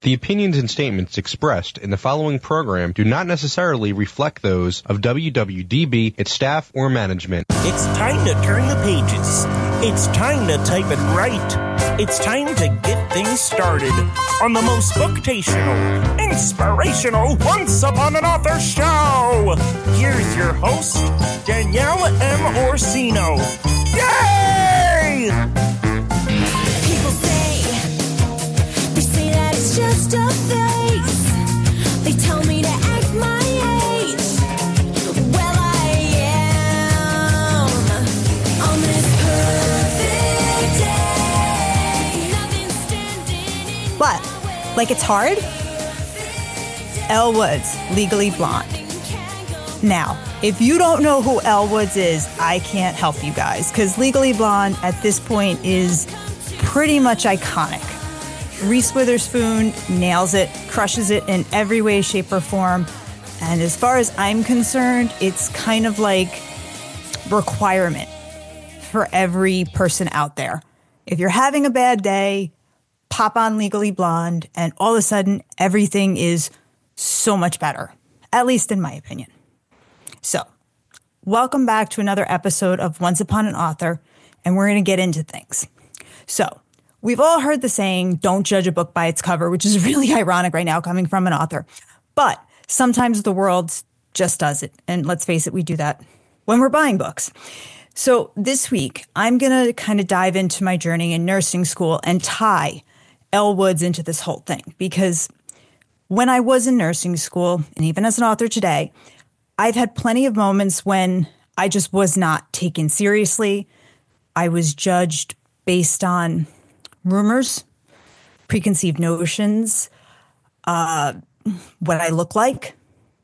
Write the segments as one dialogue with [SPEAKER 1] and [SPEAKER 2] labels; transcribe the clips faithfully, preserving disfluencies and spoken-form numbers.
[SPEAKER 1] The opinions and statements expressed in the following program do not necessarily reflect those of W W D B, its staff, or management.
[SPEAKER 2] It's time to turn the pages. It's time to type it right. It's time to get things started on the most booktational, inspirational Once Upon an Author show. Here's your host, Danielle M. Orsino. Yay!
[SPEAKER 3] People say, they say that it's just a face. They tell me to act my age. Well, I am on this perfect day. Nothing standing in
[SPEAKER 4] What?
[SPEAKER 3] my way.
[SPEAKER 4] Like it's hard? Elle Woods, Legally Blonde. Now, if you don't know who Elle Woods is, I can't help you guys, because Legally Blonde at this point is pretty much iconic. Reese Witherspoon nails it, crushes it in every way, shape, or form. And as far as I'm concerned, it's kind of like requirement for every person out there. If you're having a bad day, pop on Legally Blonde, and all of a sudden, everything is so much better, at least in my opinion. So, welcome back to another episode of Once Upon an Author, and we're going to get into things. So, we've all heard the saying, don't judge a book by its cover, which is really ironic right now coming from an author. But sometimes the world just does it. And let's face it, we do that when we're buying books. So this week, I'm going to kind of dive into my journey in nursing school and tie Elle Woods into this whole thing. Because when I was in nursing school, and even as an author today, I've had plenty of moments when I just was not taken seriously. I was judged based on rumors, preconceived notions, uh, what I look like.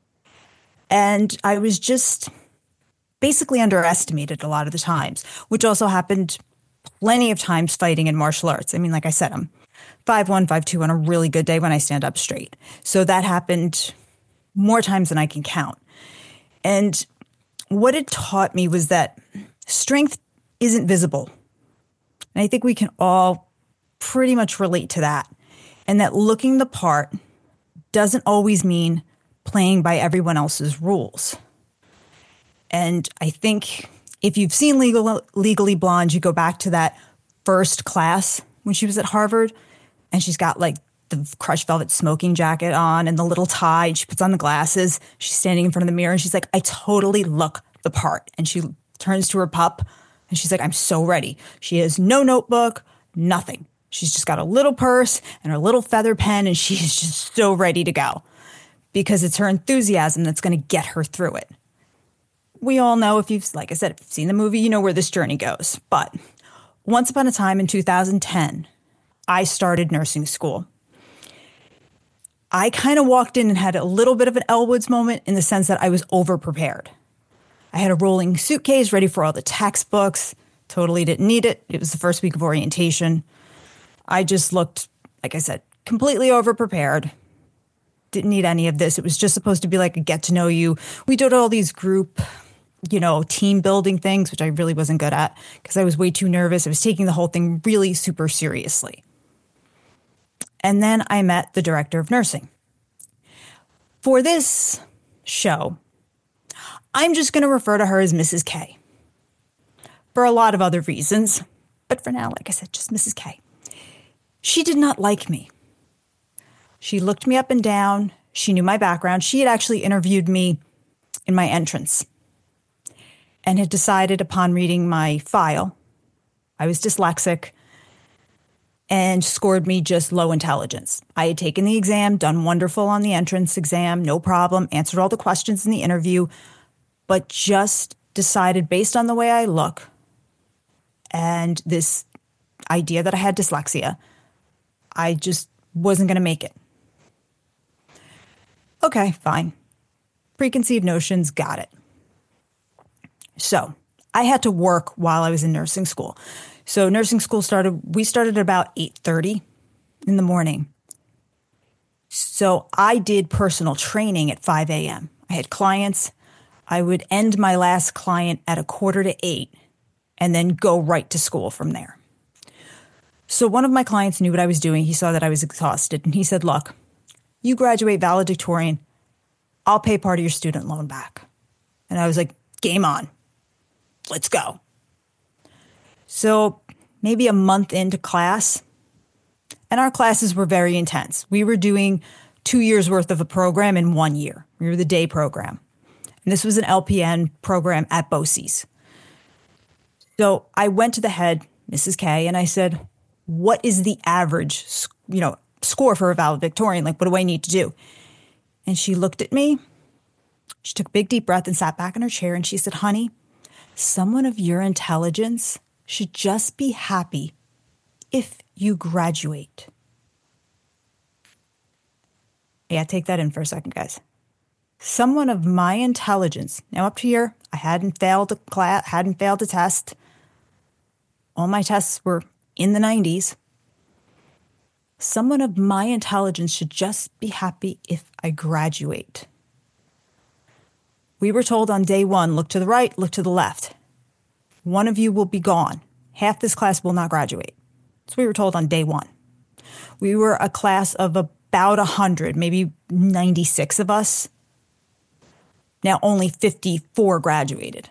[SPEAKER 4] And I was just basically underestimated a lot of the times, which also happened plenty of times fighting in martial arts. I mean, like I said, I'm five one, five two on a really good day when I stand up straight. So that happened more times than I can count. And what it taught me was that strength isn't visible. And I think we can all pretty much relate to that. And that looking the part doesn't always mean playing by everyone else's rules. And I think if you've seen Legal, Legally Blonde, you go back to that first class when she was at Harvard, and she's got like the crushed velvet smoking jacket on and the little tie, and she puts on the glasses. She's standing in front of the mirror and she's like, I totally look the part. And she turns to her pup and she's like, I'm so ready. She has no notebook, nothing. She's just got a little purse and her little feather pen, and she's just so ready to go because it's her enthusiasm that's going to get her through it. We all know, if you've, like I said, if you've seen the movie, you know where this journey goes. But once upon a time in two thousand ten, I started nursing school. I kind of walked in and had a little bit of an Elle Woods moment in the sense that I was over-prepared. I had a rolling suitcase ready for all the textbooks. Totally didn't need it. It was the first week of orientation. I just looked, like I said, completely over-prepared. Didn't need any of this. It was just supposed to be like a get-to-know you. We did all these group, you know, team building things, which I really wasn't good at because I was way too nervous. I was taking the whole thing really super seriously. And then I met the director of nursing. For this show, I'm just going to refer to her as Missus K. For a lot of other reasons. But for now, like I said, just Missus K. She did not like me. She looked me up and down. She knew my background. She had actually interviewed me in my entrance and had decided upon reading my file, I was dyslexic, and scored me just low intelligence. I had taken the exam, done wonderful on the entrance exam, no problem, answered all the questions in the interview, but just decided based on the way I look and this idea that I had dyslexia, I just wasn't going to make it. Okay, fine. Preconceived notions, got it. So I had to work while I was in nursing school. So nursing school started, we started at about eight thirty in the morning. So I did personal training at five a.m. I had clients. I would end my last client at a quarter to eight and then go right to school from there. So one of my clients knew what I was doing. He saw that I was exhausted, and he said, look, you graduate valedictorian, I'll pay part of your student loan back. And I was like, game on. Let's go. So maybe a month into class, and our classes were very intense. We were doing two years worth of a program in one year. We were the day program. And this was an L P N program at BOCES. So I went to the head, Missus K, and I said, what is the average, you know, score for a valedictorian? Like, what do I need to do? And she looked at me. She took a big deep breath and sat back in her chair. And she said, honey, someone of your intelligence should just be happy if you graduate. Yeah, take that in for a second, guys. Someone of my intelligence. Now up to here, I hadn't failed a class, hadn't failed a test. All my tests were in the nineties. Someone of my intelligence should just be happy if I graduate. We were told on day one, look to the right, look to the left. One of you will be gone. Half this class will not graduate. So we were told on day one. We were a class of about one hundred, maybe ninety-six of us. Now only fifty-four graduated.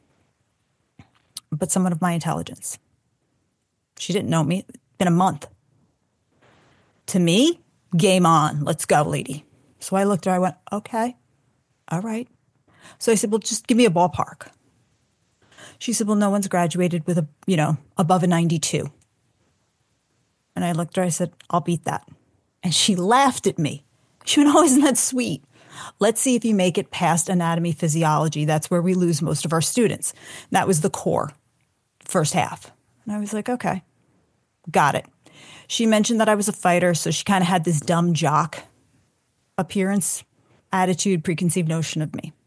[SPEAKER 4] But someone of my intelligence. She didn't know me. It's been a month. To me, game on. Let's go, lady. So I looked at her. I went, okay, all right. So I said, well, just give me a ballpark. She said, well, no one's graduated with a, you know, above a ninety-two. And I looked at her. I said, I'll beat that. And she laughed at me. She went, oh, isn't that sweet? Let's see if you make it past anatomy, physiology. That's where we lose most of our students. That was the core, first half. And I was like, okay, got it. She mentioned that I was a fighter, so she kind of had this dumb jock appearance, attitude, preconceived notion of me.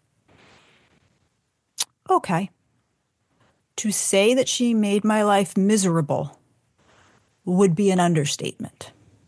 [SPEAKER 4] Okay. To say that she made my life miserable would be an understatement.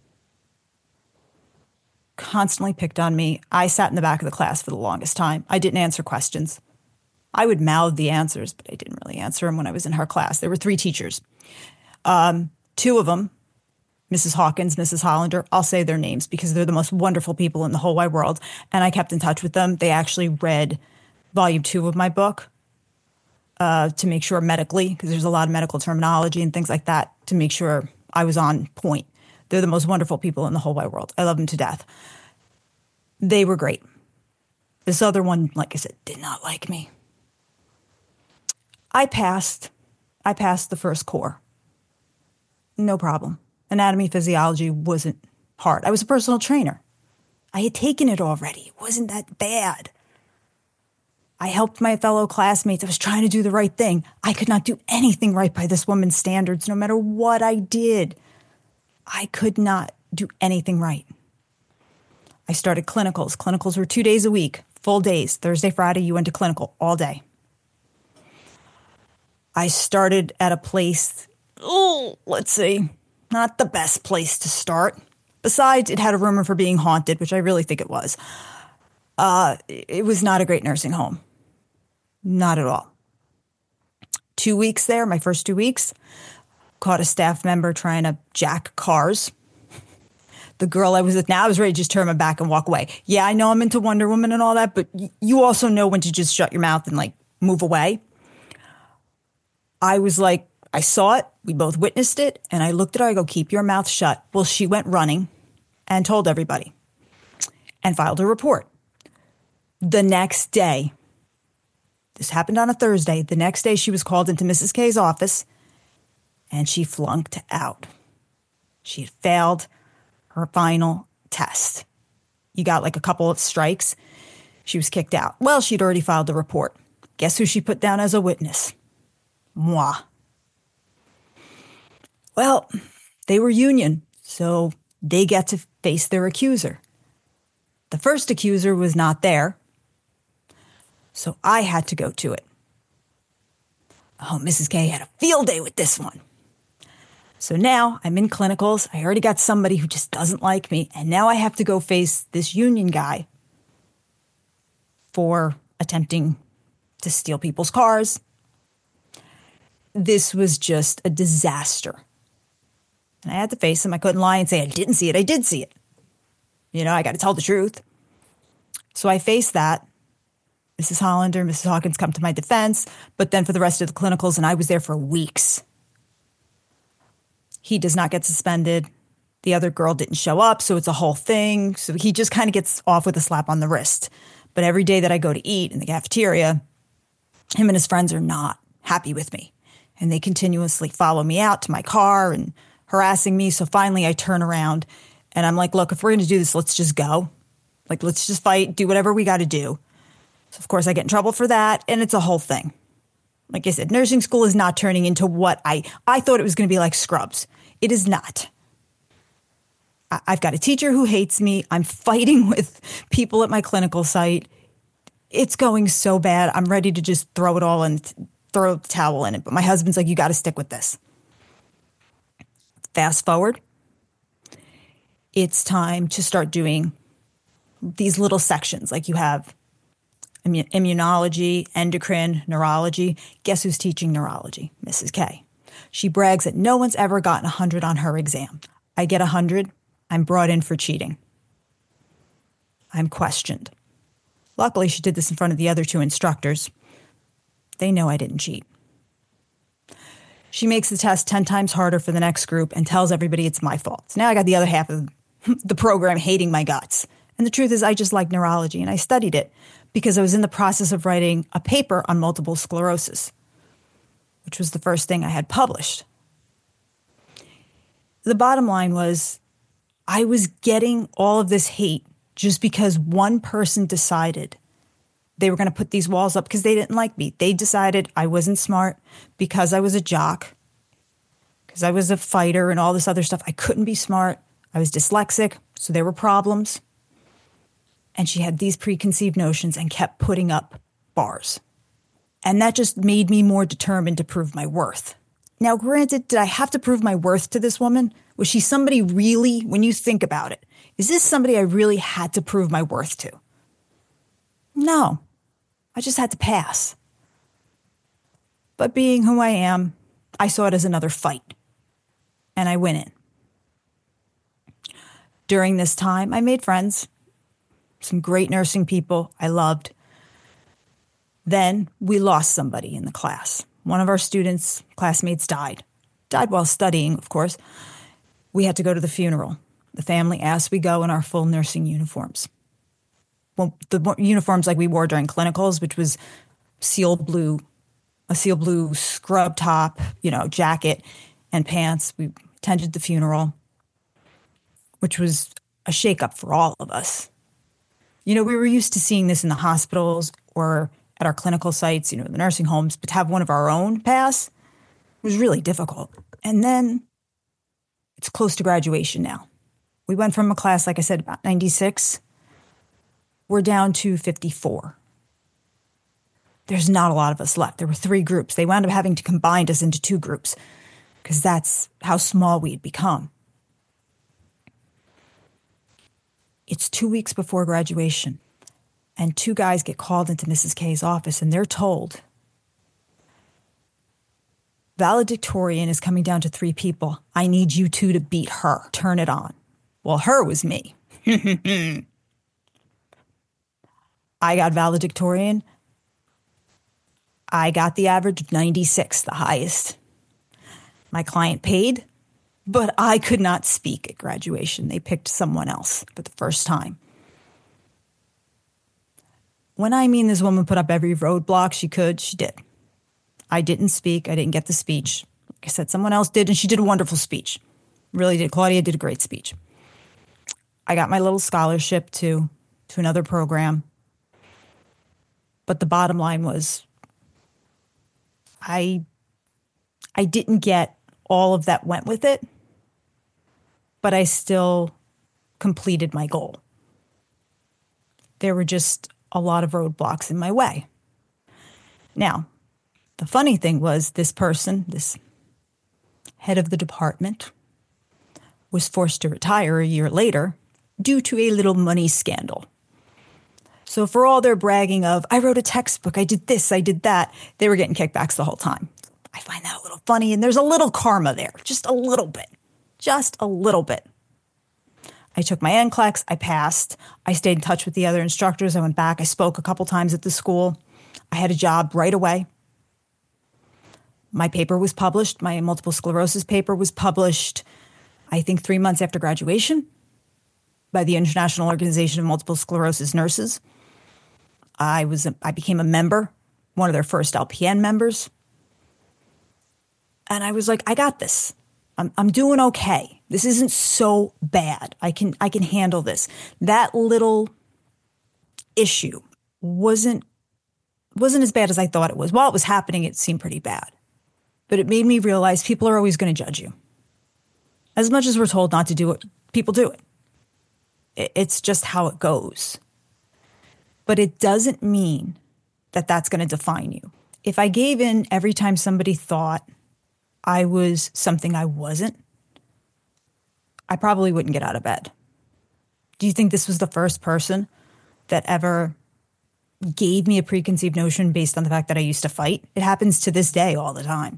[SPEAKER 4] Constantly picked on me. I sat in the back of the class for the longest time. I didn't answer questions. I would mouth the answers, but I didn't really answer them when I was in her class. There were three teachers. Um, two of them, Missus Hawkins, Missus Hollander, I'll say their names because they're the most wonderful people in the whole wide world. And I kept in touch with them. They actually read volume two of my book uh, to make sure medically, because there's a lot of medical terminology and things like that, to make sure I was on point. They're the most wonderful people in the whole wide world. I love them to death. They were great. This other one, like I said, did not like me. I passed. I passed the first core. No problem. Anatomy, physiology wasn't hard. I was a personal trainer. I had taken it already. It wasn't that bad. I helped my fellow classmates. I was trying to do the right thing. I could not do anything right by this woman's standards, no matter what I did. I could not do anything right. I started clinicals. Clinicals were two days a week, full days. Thursday, Friday, you went to clinical all day. I started at a place, oh, let's see, not the best place to start. Besides, it had a rumor for being haunted, which I really think it was. Uh, it was not a great nursing home. Not at all. Two weeks there, my first two weeks, caught a staff member trying to jack cars. The girl I was with now, I was ready to just turn my back and walk away. Yeah, I know I'm into Wonder Woman and all that, but y- you also know when to just shut your mouth and like move away. I was like, I saw it. We both witnessed it. And I looked at her. I go, keep your mouth shut. Well, she went running and told everybody and filed a report. The next day, this happened on a Thursday. The next day, she was called into Missus K's office and she flunked out. She had failed her final test. You got like a couple of strikes. She was kicked out. Well, she'd already filed the report. Guess who she put down as a witness? Moi. Well, they were union, so they get to face their accuser. The first accuser was not there, so I had to go to it. Oh, Missus K had a field day with this one. So now I'm in clinicals. I already got somebody who just doesn't like me, and now I have to go face this union guy for attempting to steal people's cars. This was just a disaster. And I had to face him. I couldn't lie and say I didn't see it. I did see it. You know, I got to tell the truth. So I faced that. Missus Hollander, Missus Hawkins come to my defense, but then for the rest of the clinicals, and I was there for weeks. He does not get suspended. The other girl didn't show up, so it's a whole thing. So he just kind of gets off with a slap on the wrist. But every day that I go to eat in the cafeteria, him and his friends are not happy with me. And they continuously follow me out to my car and harassing me. So finally I turn around and I'm like, look, if we're going to do this, let's just go. Like, let's just fight, do whatever we got to do. So of course I get in trouble for that. And it's a whole thing. Like I said, nursing school is not turning into what I, I thought it was going to be like Scrubs. It is not. I, I've got a teacher who hates me. I'm fighting with people at my clinical site. It's going so bad. I'm ready to just throw it all and throw the towel in it. But my husband's like, you got to stick with this. Fast forward. It's time to start doing these little sections. Like you have immu- immunology, endocrine, neurology. Guess who's teaching neurology? Missus K. She brags that no one's ever gotten one hundred on her exam. I get one hundred. I'm brought in for cheating. I'm questioned. Luckily, she did this in front of the other two instructors. They know I didn't cheat. She makes the test ten times harder for the next group and tells everybody it's my fault. So now I got the other half of the program hating my guts. And the truth is I just like neurology, and I studied it because I was in the process of writing a paper on multiple sclerosis, which was the first thing I had published. The bottom line was I was getting all of this hate just because one person decided they were going to put these walls up because they didn't like me. They decided I wasn't smart because I was a jock, because I was a fighter and all this other stuff. I couldn't be smart. I was dyslexic, so there were problems. And she had these preconceived notions and kept putting up bars. And that just made me more determined to prove my worth. Now, granted, did I have to prove my worth to this woman? Was she somebody really, when you think about it, is this somebody I really had to prove my worth to? No, I just had to pass. But being who I am, I saw it as another fight. And I went in. During this time, I made friends. Some great nursing people I loved. Then we lost somebody in the class. One of our students, classmates, died. Died while studying, of course. We had to go to the funeral. The family asked we go in our full nursing uniforms. Well, the uniforms like we wore during clinicals, which was seal blue, a seal blue scrub top, you know, jacket and pants. We attended the funeral, which was a shakeup for all of us. You know, we were used to seeing this in the hospitals or at our clinical sites, you know, the nursing homes, but to have one of our own pass was really difficult. And then it's close to graduation now. We went from a class, like I said, about ninety-six. We're down to fifty-four. There's not a lot of us left. There were three groups. They wound up having to combine us into two groups because that's how small we'd become. It's two weeks before graduation, and two guys get called into Missus K's office, and they're told, valedictorian is coming down to three people. I need you two to beat her. Turn it on. Well, her was me. I got valedictorian. I got the average of ninety-six, the highest. My client paid, but I could not speak at graduation. They picked someone else for the first time. When I mean this woman put up every roadblock she could, she did. I didn't speak. I didn't get the speech. Like I said, someone else did, and she did a wonderful speech. Really did. Claudia did a great speech. I got my little scholarship to, to another program. But the bottom line was I, I didn't get all of that went with it, but I still completed my goal. There were just a lot of roadblocks in my way. Now, the funny thing was this person, this head of the department, was forced to retire a year later due to a little money scandal. So for all their bragging of, I wrote a textbook, I did this, I did that, they were getting kickbacks the whole time. I find that a little funny, and there's a little karma there, just a little bit. just a little bit. I took my N C L E X, I passed, I stayed in touch with the other instructors, I went back, I spoke a couple times at the school. I had a job right away. My paper was published, my multiple sclerosis paper was published, I think three months after graduation by the International Organization of Multiple Sclerosis Nurses. I was a, I became a member, one of their first L P N members. And I was like, I got this. I'm I'm doing okay. This isn't so bad. I can I can handle this. That little issue wasn't wasn't as bad as I thought it was. While it was happening, it seemed pretty bad. But it made me realize people are always going to judge you. As much as we're told not to do it, people do it. It's just how it goes. But it doesn't mean that that's going to define you. If I gave in every time somebody thought I was something I wasn't, I probably wouldn't get out of bed. Do you think this was the first person that ever gave me a preconceived notion based on the fact that I used to fight? It happens to this day all the time.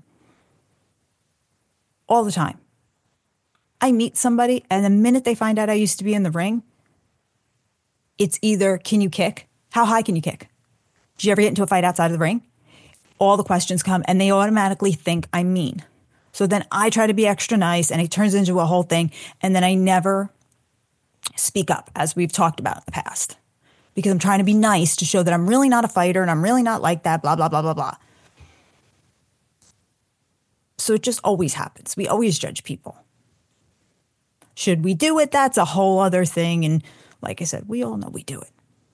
[SPEAKER 4] All the time. I meet somebody, and the minute they find out I used to be in the ring, it's either, can you kick? How high can you kick? Did you ever get into a fight outside of the ring? All the questions come, and they automatically think I'm mean. So then I try to be extra nice, and it turns into a whole thing, and then I never speak up, as we've talked about in the past, because I'm trying to be nice to show that I'm really not a fighter, and I'm really not like that, blah, blah, blah, blah, blah. So it just always happens. We always judge people. Should we do it? That's a whole other thing. And like I said, we all know we do it.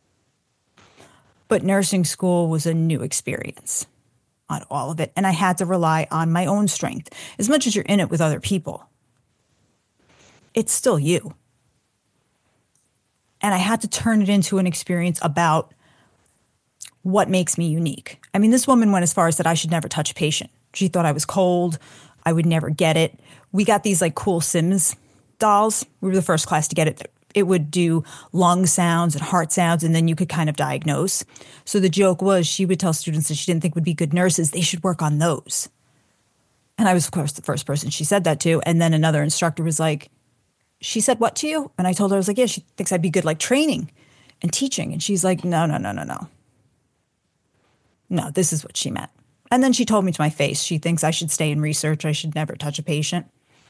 [SPEAKER 4] But nursing school was a new experience on all of it. And I had to rely on my own strength. As much as you're in it with other people, it's still you. And I had to turn it into an experience about what makes me unique. I mean, this woman went as far as that I should never touch a patient. She thought I was cold. I would never get it. We got these like cool Sims dolls. We were the first class to get it. It would do lung sounds and heart sounds, and then you could kind of diagnose. So the joke was she would tell students that she didn't think would be good nurses, they should work on those. And I was, of course, the first person she said that to. And then another instructor was like, she said what to you? And I told her, I was like, yeah, she thinks I'd be good like training and teaching. And she's like, no, no, no, no, no. No, this is what she meant. And then she told me to my face, she thinks I should stay in research. I should never touch a patient.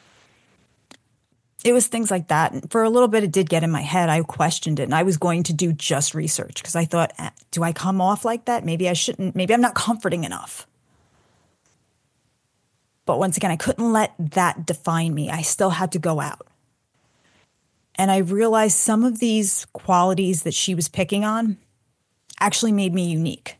[SPEAKER 4] It was things like that. And for a little bit, it did get in my head. I questioned it, and I was going to do just research because I thought, do I come off like that? Maybe I shouldn't. Maybe I'm not comforting enough. But once again, I couldn't let that define me. I still had to go out. And I realized some of these qualities that she was picking on actually made me unique.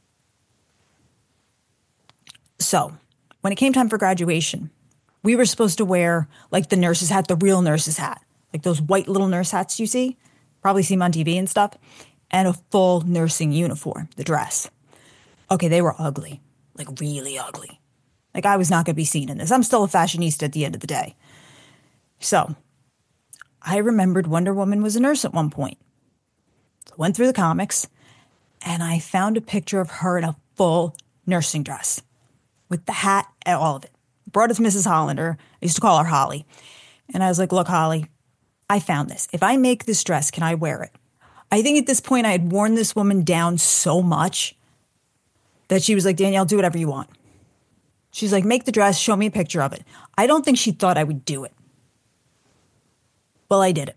[SPEAKER 4] So when it came time for graduation, we were supposed to wear like the nurse's hat, the real nurse's hat, like those white little nurse hats you see, probably see them on T V and stuff, and a full nursing uniform, the dress. Okay, they were ugly, like really ugly. Like I was not going to be seen in this. I'm still a fashionista at the end of the day. So I remembered Wonder Woman was a nurse at one point. So I went through the comics, and I found a picture of her in a full nursing dress with the hat and all of it. Brought it to Missus Hollander. I used to call her Holly. And I was like, look, Holly, I found this. If I make this dress, can I wear it? I think at this point I had worn this woman down so much that she was like, Danielle, do whatever you want. She's like, make the dress, show me a picture of it. I don't think she thought I would do it. Well, I did it.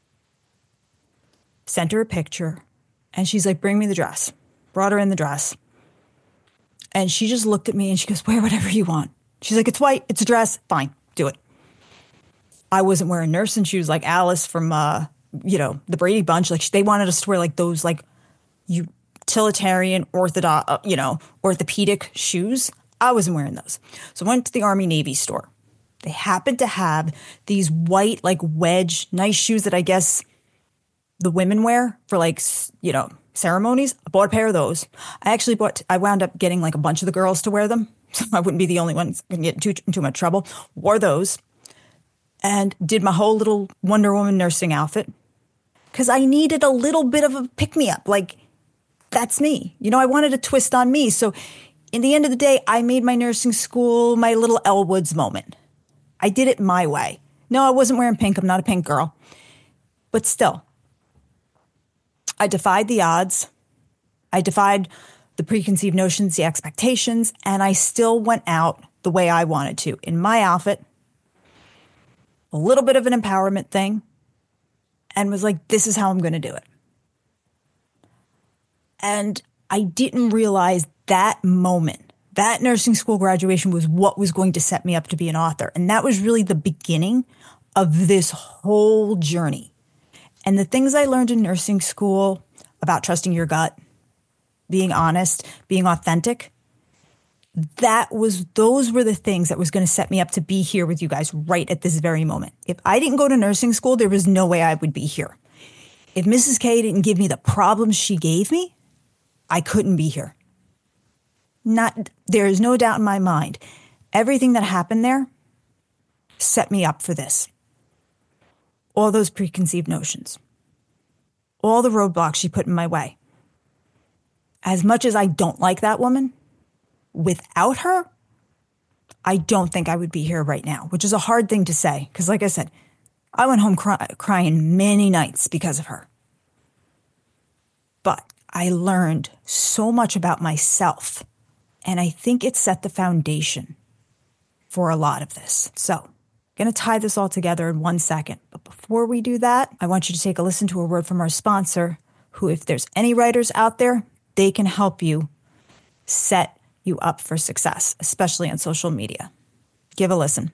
[SPEAKER 4] Sent her a picture, and she's like, bring me the dress. Brought her in the dress. And she just looked at me and she goes, wear whatever you want. She's like, it's white, it's a dress, fine, do it. I wasn't wearing nursing shoes like Alice from, uh, you know, the Brady Bunch. Like they wanted us to wear like those like utilitarian, orthodox, uh, you know, orthopedic shoes. I wasn't wearing those. So I went to the Army Navy store. They happened to have these white like wedge, nice shoes that I guess the women wear for like, you know, ceremonies. I bought a pair of those. I actually bought, I wound up getting like a bunch of the girls to wear them. So I wouldn't be the only one going to get too, too much trouble. Wore those and did my whole little Wonder Woman nursing outfit because I needed a little bit of a pick-me-up. Like, that's me. You know, I wanted a twist on me. So in the end of the day, I made my nursing school my little Elle Woods moment. I did it my way. No, I wasn't wearing pink. I'm not a pink girl. But still, I defied the odds. I defied the preconceived notions, the expectations, and I still went out the way I wanted to, in my outfit, a little bit of an empowerment thing, and was like, this is how I'm going to do it. And I didn't realize that moment, that nursing school graduation was what was going to set me up to be an author. And that was really the beginning of this whole journey. And the things I learned in nursing school about trusting your gut, being honest, being authentic, that was, those were the things that was going to set me up to be here with you guys right at this very moment. If I didn't go to nursing school, there was no way I would be here. If Missus K didn't give me the problems she gave me, I couldn't be here. Not, there is no doubt in my mind. Everything that happened there set me up for this. All those preconceived notions, all the roadblocks she put in my way. As much as I don't like that woman, without her, I don't think I would be here right now, which is a hard thing to say. Because like I said, I went home cry- crying many nights because of her. But I learned so much about myself. And I think it set the foundation for a lot of this. So I'm going to tie this all together in one second. But before we do that, I want you to take a listen to a word from our sponsor, who, if there's any writers out there, they can help you set you up for success, especially on social media. Give a listen.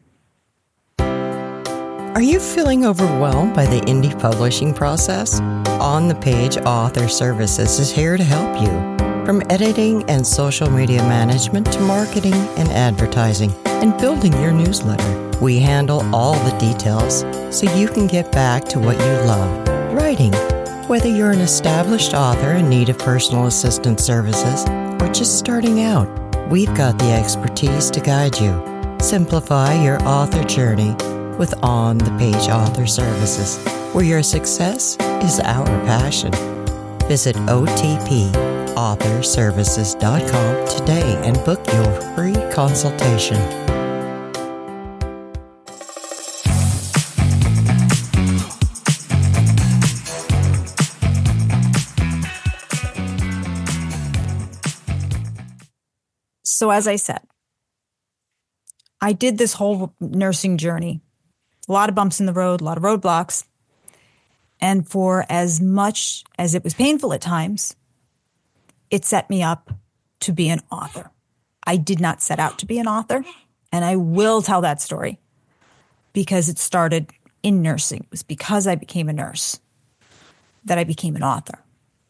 [SPEAKER 5] Are you feeling overwhelmed by the indie publishing process? On the Page Author Services is here to help you. From editing and social media management to marketing and advertising and building your newsletter, we handle all the details so you can get back to what you love, writing. Whether you're an established author in need of personal assistant services or just starting out, we've got the expertise to guide you. Simplify your author journey with On the Page Author Services, where your success is our passion. Visit O T P author services dot com today and book your free consultation.
[SPEAKER 4] So as I said, I did this whole nursing journey. A lot of bumps in the road, a lot of roadblocks. And for as much as it was painful at times, it set me up to be an author. I did not set out to be an author, and I will tell that story because it started in nursing. It was because I became a nurse that I became an author.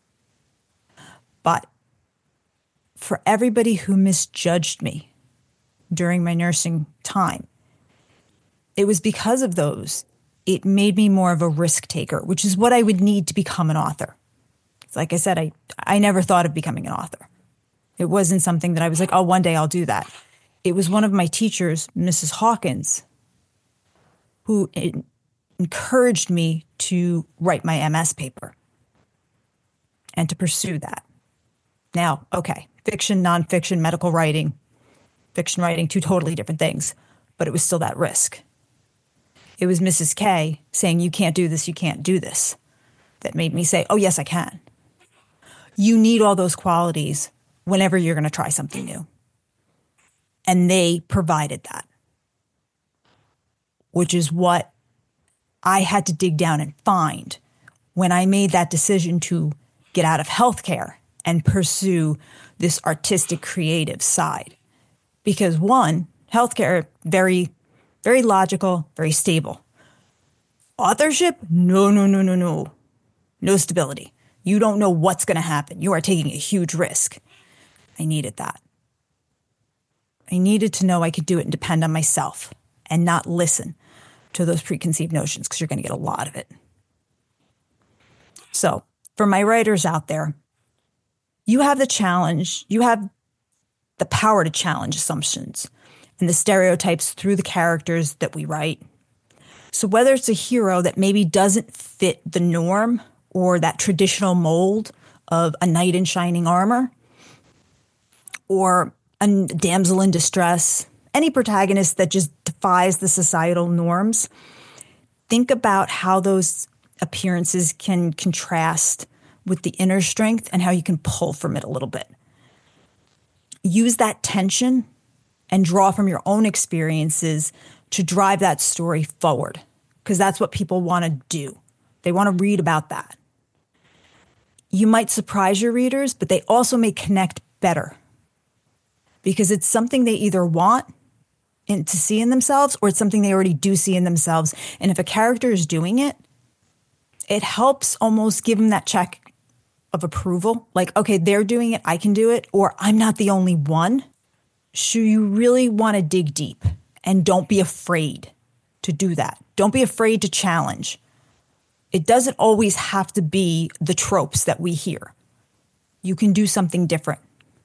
[SPEAKER 4] But for everybody who misjudged me during my nursing time, it was because of those. It made me more of a risk taker, which is what I would need to become an author. Like I said, I, I never thought of becoming an author. It wasn't something that I was like, oh, one day I'll do that. It was one of my teachers, Missus Hawkins, who encouraged me to write my M S paper and to pursue that. Now, okay, fiction, nonfiction, medical writing, fiction writing, two totally different things, but it was still that risk. It was Missus K saying, you can't do this, you can't do this, that made me say, oh, yes, I can. You need all those qualities whenever you're going to try something new. And they provided that, which is what I had to dig down and find when I made that decision to get out of healthcare and pursue this artistic, creative side. Because one, healthcare, very, very logical, very stable. Authorship, no, no, no, no, no. No stability. You don't know what's going to happen. You are taking a huge risk. I needed that. I needed to know I could do it and depend on myself and not listen to those preconceived notions, because you're going to get a lot of it. So for my writers out there, you have the challenge, you have the power to challenge assumptions and the stereotypes through the characters that we write. So whether it's a hero that maybe doesn't fit the norm or that traditional mold of a knight in shining armor, or a damsel in distress, any protagonist that just defies the societal norms, think about how those appearances can contrast with the inner strength and how you can pull from it a little bit. Use that tension and draw from your own experiences to drive that story forward, because that's what people want to do. They want to read about that. You might surprise your readers, but they also may connect better because it's something they either want in, to see in themselves, or it's something they already do see in themselves. And if a character is doing it, it helps almost give them that check of approval. Like, okay, they're doing it, I can do it, or I'm not the only one. So you really want to dig deep, and don't be afraid to do that. Don't be afraid to challenge. It doesn't always have to be the tropes that we hear. You can do something different.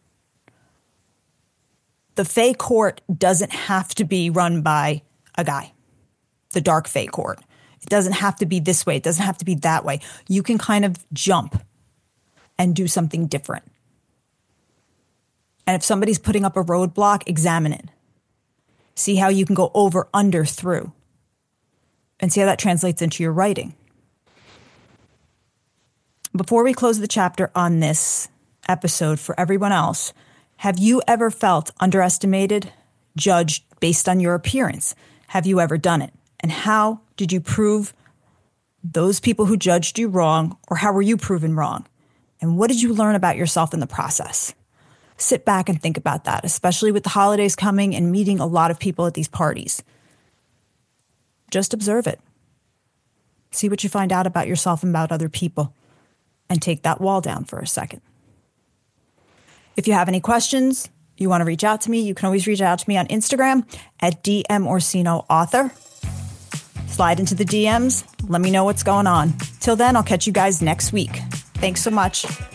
[SPEAKER 4] The Fae Court doesn't have to be run by a guy. The Dark Fae Court. It doesn't have to be this way. It doesn't have to be that way. You can kind of jump and do something different. And if somebody's putting up a roadblock, examine it. See how you can go over, under, through. And see how that translates into your writing. Before we close the chapter on this episode, for everyone else, have you ever felt underestimated, judged based on your appearance? Have you ever done it? And how did you prove those people who judged you wrong, or how were you proven wrong? And what did you learn about yourself in the process? Sit back and think about that, especially with the holidays coming and meeting a lot of people at these parties. Just observe it. See what you find out about yourself and about other people, and take that wall down for a second. If you have any questions, you want to reach out to me, you can always reach out to me on Instagram at D M Orsino Author. Slide into the D Ms. Let me know what's going on. Till then, I'll catch you guys next week. Thanks so much.